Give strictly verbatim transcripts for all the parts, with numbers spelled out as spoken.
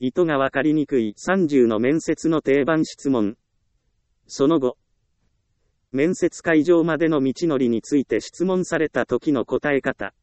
意図がわかりにくいさんじゅうの面接の定番質問。その後、面接会場までの道のりについて質問された時の答え方。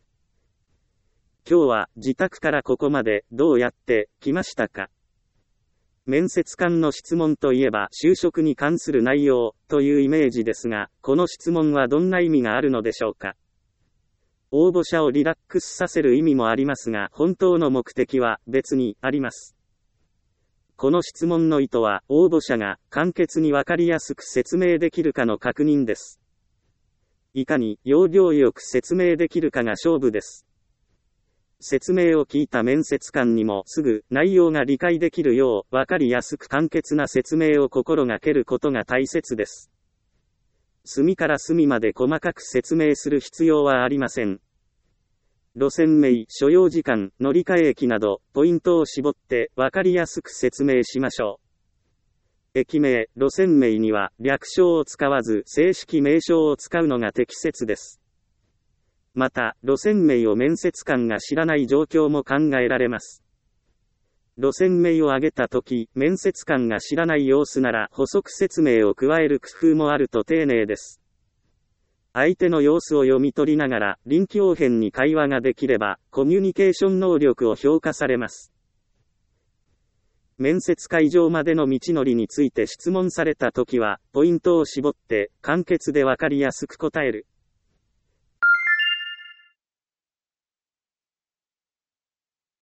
今日は自宅からここまでどうやって来ましたか？面接官の質問といえば就職に関する内容というイメージですが、この質問はどんな意味があるのでしょうか？応募者をリラックスさせる意味もありますが、本当の目的は別にあります。この質問の意図は、応募者が簡潔にわかりやすく説明できるかの確認です。いかに要領よく説明できるかが勝負です。説明を聞いた面接官にもすぐ内容が理解できるよう、わかりやすく簡潔な説明を心がけることが大切です。隅から隅まで細かく説明する必要はありません。路線名、所要時間、乗り換え駅など、ポイントを絞ってわかりやすく説明しましょう。駅名、路線名には略称を使わず正式名称を使うのが適切です。また、路線名を面接官が知らない状況も考えられます。路線名を挙げたとき、面接官が知らない様子なら補足説明を加える工夫もあると丁寧です。相手の様子を読み取りながら臨機応変に会話ができれば、コミュニケーション能力を評価されます。面接会場までの道のりについて質問されたときは、ポイントを絞って簡潔でわかりやすく答える。